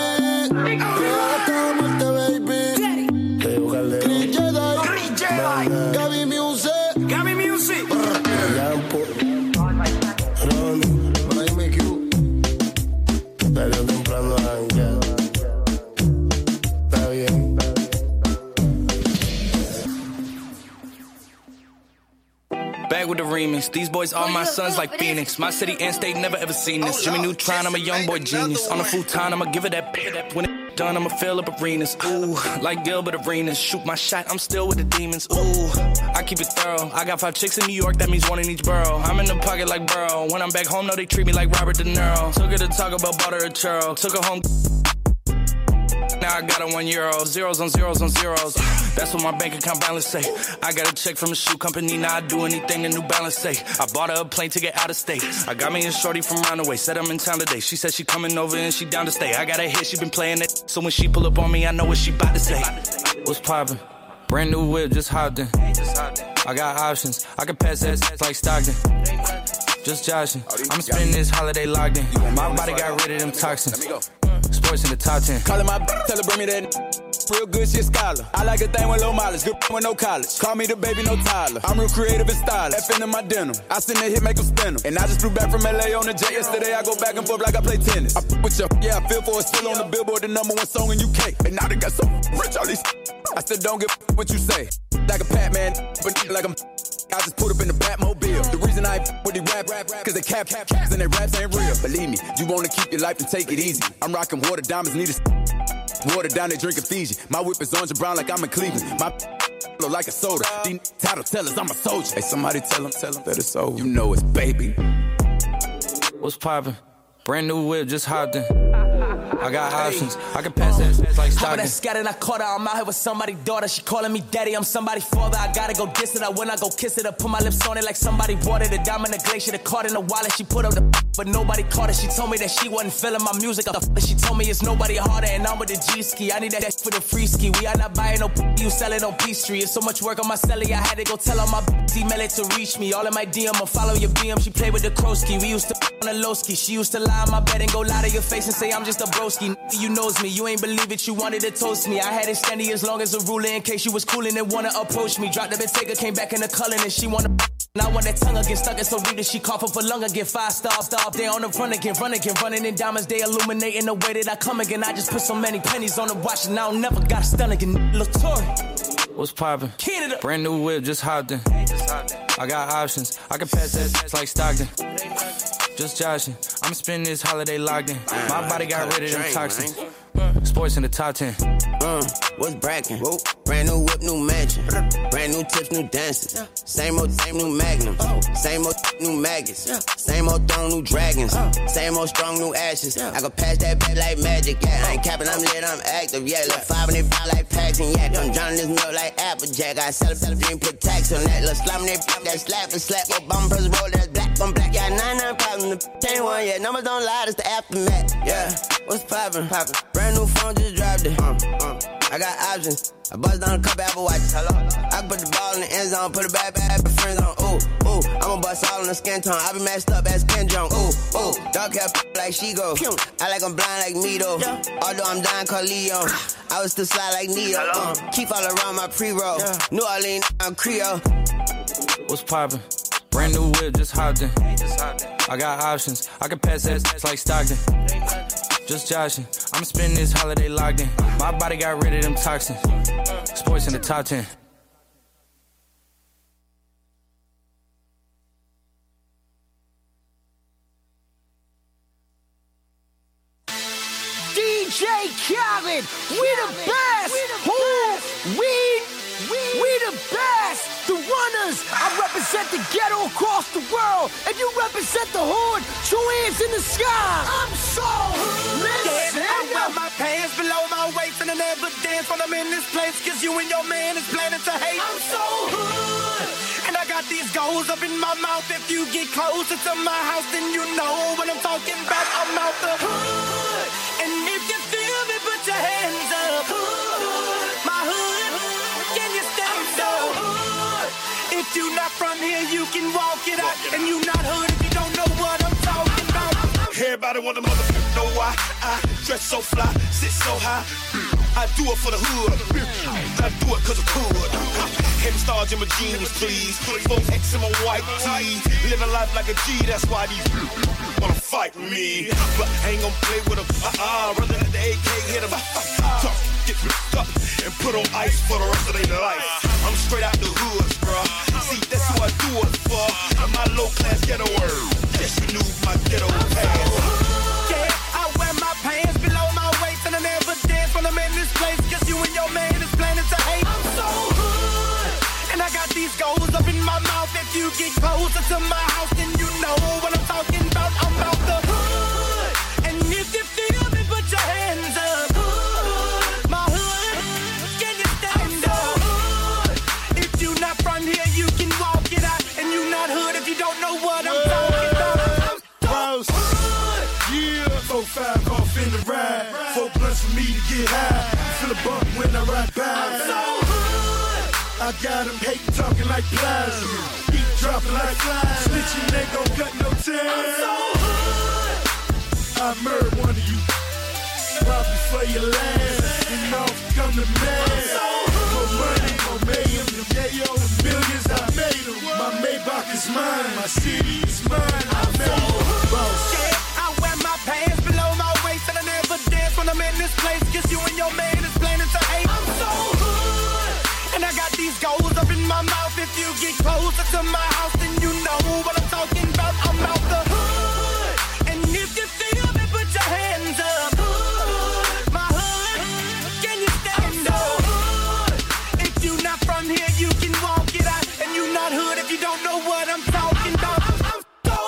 Teo Calderón, Gaby Music, Gaby Music. Yampo, Ron, Miami Q. Salió temprano a janguear. Está bien. Back with the remix. These boys are my sons like Phoenix. My city and state never ever seen this. Jimmy Neutron, I'm a young boy genius. On a futon, I'ma give it that that when it done, I'ma fill up arenas. Ooh, like Gilbert Arenas. Shoot my shot, I'm still with the demons. Ooh, I keep it thorough. I got five chicks in New York, that means one in each borough. I'm in the pocket like Burrow. When I'm back home, no, they treat me like Robert De Niro. Took her to Taco Bell, bought her a churro. Took her home. Now I got a one euro, zeros on zeros on zeros. That's what my bank account balance say. I got a check from a shoe company, now I do anything a New Balance say. I bought her a plane ticket out of state. I got me a shorty from Roundaway, said I'm in town today. She said she coming over and she down to stay. I got a hit, she been playing it. So when she pull up on me, I know what she bout to say. What's poppin'? Brand new whip, just hopped in. I got options, I can pass that like Stockton. Just joshing, I'm spending this holiday locked in. My body got rid of them toxins. Sports in the top ten. Callin' my b- tell her bring me that real good shit scholar. I like a thing with low mileage, good with no college. Call me the baby, no Tyler. I'm real creative and stylish. F in my denim. I send that hit, make them spin 'em. And I just flew back from L A on the jet yesterday. I go back and forth like I play tennis. I f- with you, yeah, I feel for it. Still on the Billboard, the number one song in U K. And now they got so rich, all these. I still don't give a what you say. Like a Pac-Man, but like I'm. I just put up in the Batmobile. The reason I ain't with the rap, rap, cause they cap, cap, caps and they raps ain't real. Believe me, you wanna keep your life and take it easy. I'm rocking water, diamonds, need a water down, they drinking Fiji. My whip is orange and brown like I'm in Cleveland. My look like a soda. These title tellers, I'm a soldier. Hey, somebody tell them, tell them that it's over. You know it's baby. What's poppin'? Brand new whip, just hopped in. I got options, I can pass that like How Stockton. that scattered, I caught her. I'm out here with somebody's daughter. She calling me daddy, I'm somebody's father. I gotta go diss it. I when I go kiss it. I put my lips on it like somebody bought it. A diamond, a glacier, the card in the wallet. She put up the but nobody caught it. She told me that she wasn't feeling my music. The she told me it's nobody harder, and I'm with the G ski. I need that for the free ski. We are not buying no you sell it on P Street. It's so much work on my celly. I had to go tell all my email it to reach me. All in my D M, I follow your B M. She played with the Krosky. We used to on a low ski. She used to lie on my bed and go lie to your face and say I'm just a broski. You knows me, you ain't believe it, you wanted to toast me. I had it standing as long as a ruler in case you was coolin' and wanna approach me. Dropped the Bentayga, came back in the cullin' and she wanna. And I want that tongue again, stuck it so deep that she cough up a lung again. Five star, star, they on the run again, run again, running in diamonds, they illuminating the way that I come again. I just put so many pennies on the watch and I don't never got a stun again. Look, Tory. What's poppin'? Brand new whip, just hopped in. I got options, I can pass that like Stockton. Just joshing, I'm spending this holiday locked in. My body got rid of them toxins. Sports in the top ten. Uh, what's brackin'? Brand new whip, new mansion. Brand new tips, new dances. Same old, same new magnum. Same old, new maggots. Same old throne, new dragons. Same old strong, new ashes. I can pass that back like magic. Yeah, I ain't capping, I'm lit, I'm active. Yeah, look five and they buy like packs and yeah, I'm drowning this milk like Applejack. I sell a dream, put tax on that. Look slime, they pop that slap and slap. Obama press roll, that's black on black. Yeah, nine nine problems. The ain't one yet. Numbers don't lie, that's the aftermath. Yeah, what's poppin'? Poppin'. Brand new phone, just dropped it. Uh, uh. I got options. I bust down a couple Apple Watches. Hello. I put the ball in the end zone, put it back, back, back, friends on. Ooh, ooh. I'ma bust all in the skin tone. I be messed up as Ken Jong. Ooh, ooh. Dark hair like she go. I like I'm blind like me though. Although I'm dying called Leo. I was still slide like Neo. Uh, keep all around my pre-roll. New Orleans, I'm Creole. What's poppin'? Brand new whip, just hopped in. I got options, I can pass that like Stockton. Just joshing, I'm spending this holiday locked in. My body got rid of them toxins. Sports in the top ten. J Khaled. We the best. Who? We, we the best. The runners. I represent the ghetto across the world. And you represent the hood. Two hands in the sky. I'm so hood. Listen. I wear my pants below my waist and I never dance when I'm in this place. Cause you and your man is planning to hate. I'm so hood. And I got these goals up in my mouth. If you get closer to my house, then you know what I'm talking about. I'm out the hood. And if you feel me, put your hands up. Hood. My hood. Can you stand up? If you not from here, you can walk it out. And you not hood if you don't know what I'm talking about. Everybody want to motherfucker know why I dress so fly, sit so high. I do it for the hood. I do it cause I'm cool. Heavy stars in my jeans, please. Four X in my white tee. Living life like a G, that's why these wanna fight me. But I ain't gonna play with them. Uh-uh, rather let the A K hit them. Talk, get ripped up, and put on ice for the rest of their life. I'm straight out the hoods, bruh. See, that's who I do it for. And my low class ghetto word. Yes, you knew my ghetto past. Yeah, I wear my pants below my waist and I never dance when I'm in this place. Cause you and your man is planning to hate. I'm so hood. And I got these goals up in my mouth. If you get closer to my house, then you know what I'm talking about. I'm out the hood. And if you feel me, put your hands up. Hood. My hood. Can you stand up? If you not from here, you can walk it out. And you not hood if you don't know what I'm talking about. House. Yeah. Four five off in the ride. Four blunts for me to get high. Feel a bump when I ride by. I'm so hood. I got them hating, talking like plies. Beat dropping like flies. Snitching, they gon' cut no time. I'm so hood. I murdered one of you. Probably for your last. And off come the man. I'm so hood. More money, more mayhem. Yeah, yo, the millions I made them. My Maybach is mine. My city is mine. I made them. Boss. Yeah, I wear my pants below my waist and I never dance when I'm in this place. Cause you and your man is planning to hate. I'm so hood. And I got these goals up in my mouth. If you get closer to my house, then you know what I'm talking about. I'm out the hood. And if you feel me, put your hands up. Hood. My hood. Can you stand up? If you not from here, you can walk it out. And you not hood if you don't know what I'm talking about. I'm so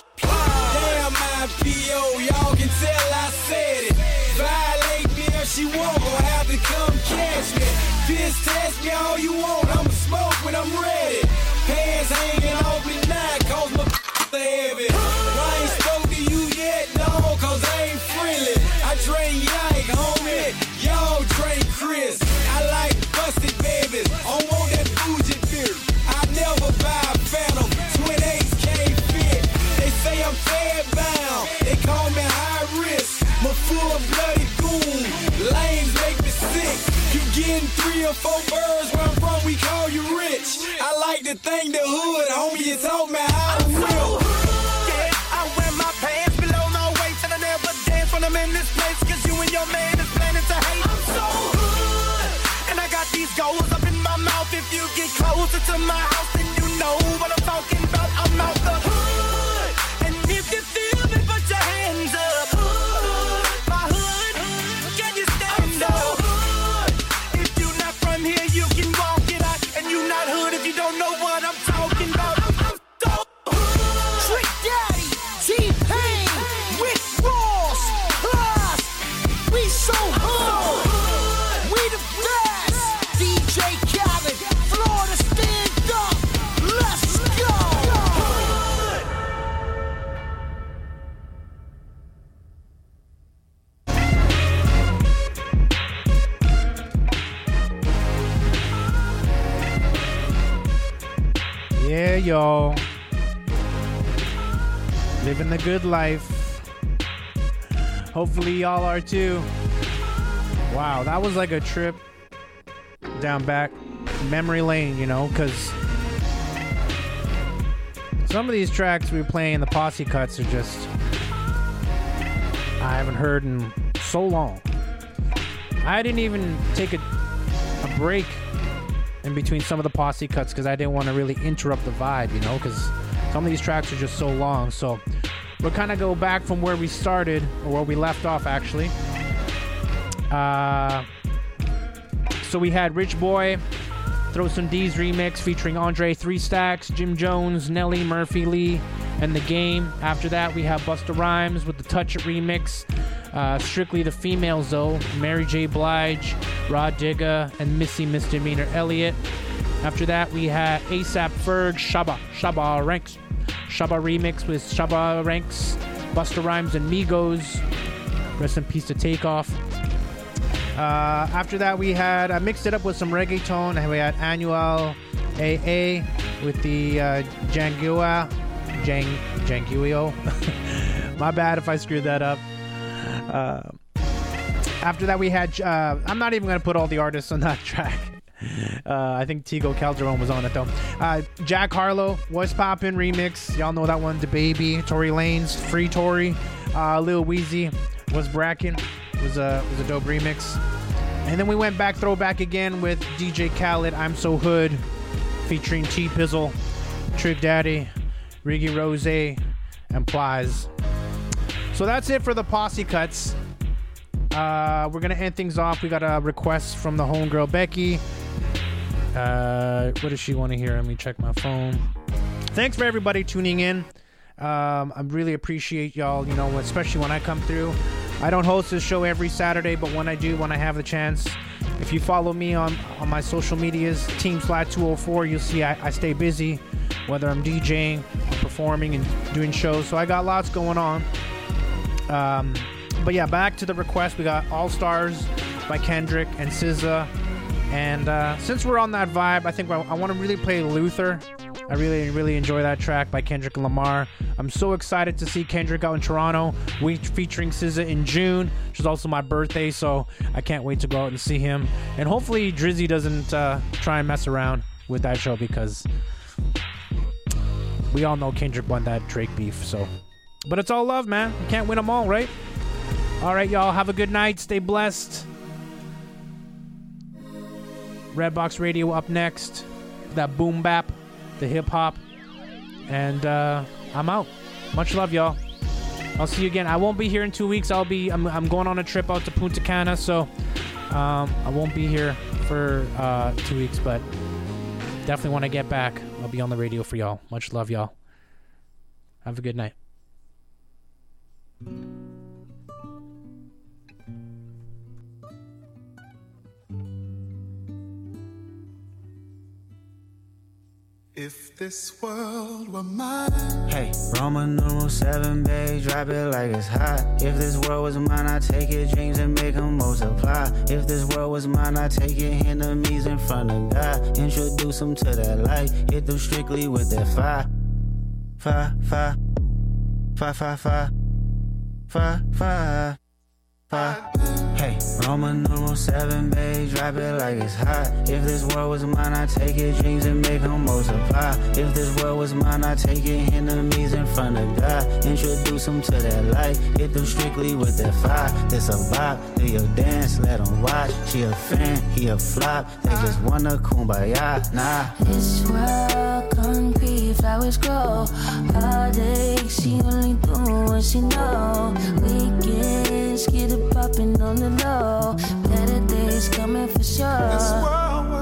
Damn, my P O, y'all can tell I said it. Violate me if she won't, gon' have to come catch me. Piss test me all you want, I'ma smoke when I'm ready. Pants hanging open now, cause my heavy. I ain't spoke to you yet, no, cause I ain't friendly. I drink Yike, homie, y'all drink Chris. I like busted babies, I don't want that Fuji beer. I never buy a Phantom, twin eights can't fit. They say I'm fed bound, they call me high risk. My full blooded goon, lames make me sick. You getting three or four birds where I'm from, we call you rich. I like to thank the hood, homie, you taught me how to will. Yeah, I wear my pants below my waist and I never dance when I'm in this place. Cause you and your man is planning to hate. I'm so hood. And I got these goals up in my mouth. If you get closer to my house, then you know what I'm talking about. I'm out the hood. And if you feel me, put your hands up. Hood. My hood. Can you stand up? If you not from here, you can walk it out. And you not hood if you don't know what I'm talking about. I'm so hood. Trick Daddy, T-Pain, Rick Ross, plus we so hood. We the best. D J Khaled, Florida stand up. Let's go. Yeah, y'all. Living the good life. Hopefully y'all are too. Wow, that was like a trip down back memory lane, you know, because some of these tracks we were playing, the posse cuts, are just, I haven't heard in so long. I didn't even take a, a break in between some of the posse cuts because I didn't want to really interrupt the vibe, you know, because some of these tracks are just so long. So we'll kind of go back from where we started, or where we left off, actually. Uh, so we had Rich Boy, Throw Some D's remix featuring Andre Three Stacks, Jim Jones, Nelly, Murphy Lee, and The Game. After that, we have Busta Rhymes with the Touch It remix. Uh, strictly the females, though. Mary J. Blige, Rod Digga, and Missy Misdemeanor Elliott. After that, we had ASAP Ferg, Shabba, Shabba Ranks. Shabba remix with Shabba Ranks, Busta Rhymes, and Migos. Rest in peace to Takeoff. Uh, after that, we had, I mixed it up with some reggaeton, and we had Annual A A with the uh, Jangua, Jang, Janguio. My bad if I screwed that up. Uh, after that, we had, uh, I'm not even going to put all the artists on that track. Uh, I think Tigo Calderon was on it, though. Uh, Jack Harlow, What's Poppin' remix. Y'all know that one. The Baby, Tory Lanez, Free Tory, uh, Lil Weezy, Was Bracken. Was a was a dope remix. And then we went back, throwback again with D J Khaled, I'm So Hood, featuring T Pizzle, Trick Daddy, Riggy Rose, and Plies. So that's it for the posse cuts. Uh, we're gonna end things off. We got a request from the homegirl Becky. Uh, what does she want to hear? Let me check my phone. Thanks for everybody tuning in. Um, I really appreciate y'all. You know, especially when I come through. I don't host this show every Saturday, but when I do, when I have the chance, if you follow me on, on my social medias, Team Slat two oh four, you'll see I, I stay busy, whether I'm DJing, performing, and doing shows. So I got lots going on. Um, but yeah, back to the request. We got All Stars by Kendrick and S Z A. And uh, since we're on that vibe, I think I, I want to really play Luther. I really, really enjoy that track by Kendrick Lamar. I'm so excited to see Kendrick out in Toronto. We featuring S Z A in June, which is also my birthday, so I can't wait to go out and see him. And hopefully Drizzy doesn't uh, try and mess around with that show, because we all know Kendrick won that Drake beef. So, but it's all love, man. You can't win them all, right? All right, y'all. Have a good night. Stay blessed. Redbox Radio up next. That boom bap. The hip-hop, and uh, I'm out. Much love, y'all. I'll see you again. I won't be here in two weeks. I'll be. I'm, I'm going on a trip out to Punta Cana, so um, I won't be here for uh, two weeks. But definitely when I get back, I'll be on the radio for y'all. Much love, y'all. Have a good night. If this world were mine. Hey, Roman numeral seven, babe, drop it like it's hot. If this world was mine, I'd take your dreams and make them multiply. If this world was mine, I'd take your enemies in front of God. Introduce them to that light, hit them strictly with that fire. Fire, fire, fire, fire, fire, fire, fire, fire. Hey, Roman numeral seven, babe, drop it like it's hot. If this world was mine, I'd take your dreams and make them multiply. If this world was mine, I'd take your enemies in front of God. Introduce them to that light, hit them strictly with that fire. This a bop, do your dance, let them watch. She a fan, he a flop, they just wanna kumbaya, nah. This world concrete, flowers grow. Heartache, she only do what she know. Weekends, get it poppin' on the low. Better days coming for sure. This world,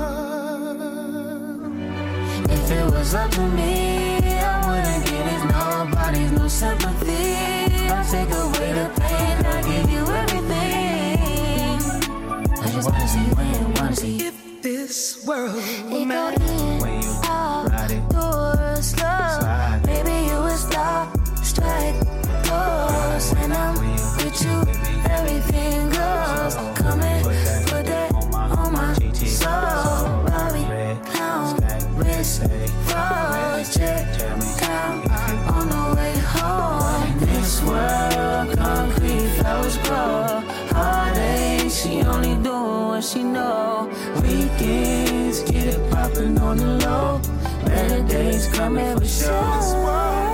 if it was up to me, I wouldn't give it nobody's no sympathy. I'll take away the pain, I'll give you everything. I just wanna see when, wanna see if this world were mine. When you ride it, do slow. Maybe you would stop, strike, pose, and I'm with you. Everything goes. Come and put that on my soul. Bobby, clown, wrist, froze, check, count on the way home. This world, concrete, flowers grow. Heartache, she only doing what she know. Weekends, get it poppin' on the low. Better days coming for sure.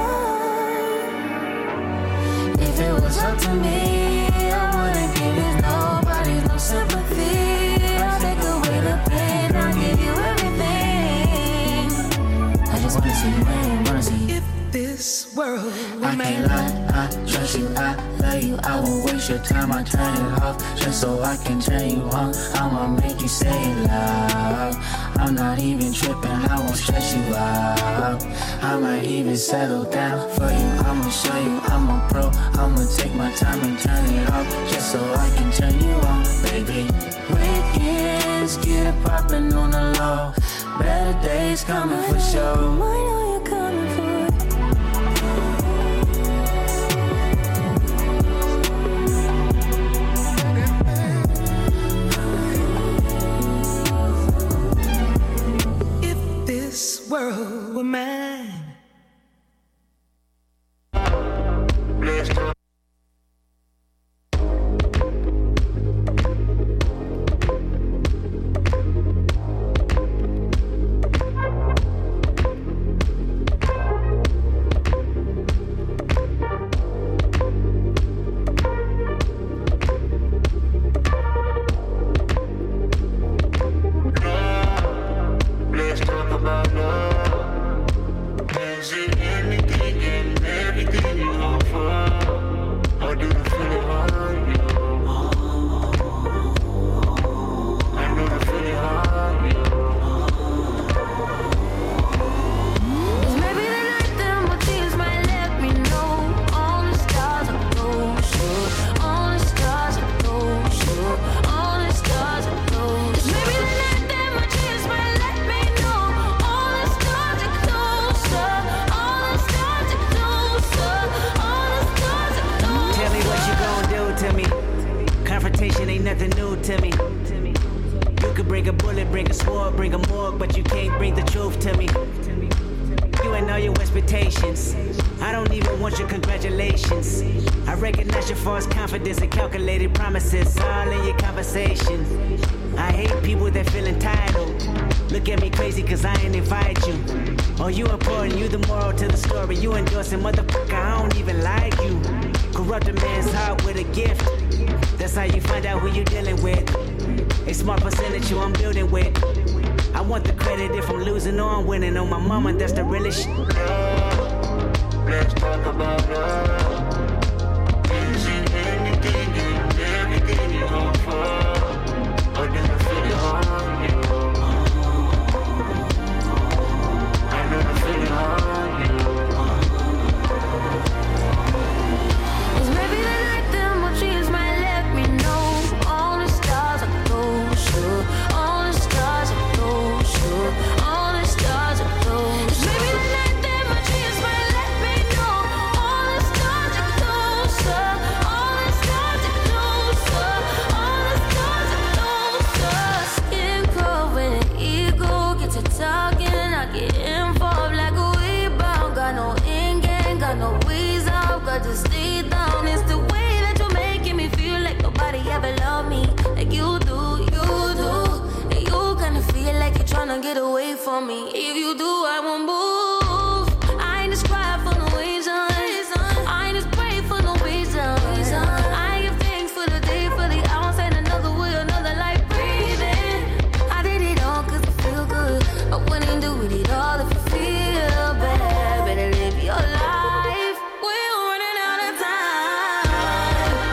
If it was up to me, I wouldn't give it nobody's no sympathy. I'll take away the pain, I'll give you everything. I just wanna see when, wanna see if this world. I can't lie, I trust you, I love you. I won't waste your time, I turn it off just so I can turn you on. I'ma make you say it loud. I'm not even tripping, I won't stress you out. I might even settle down for you. I'ma show you I'm a pro. I'ma take my time and turn it off just so I can turn you on, baby. Weekends get it poppin' on the low. Better days coming for sure. I know you're coming for it. If this world were mine. Get away from me. If you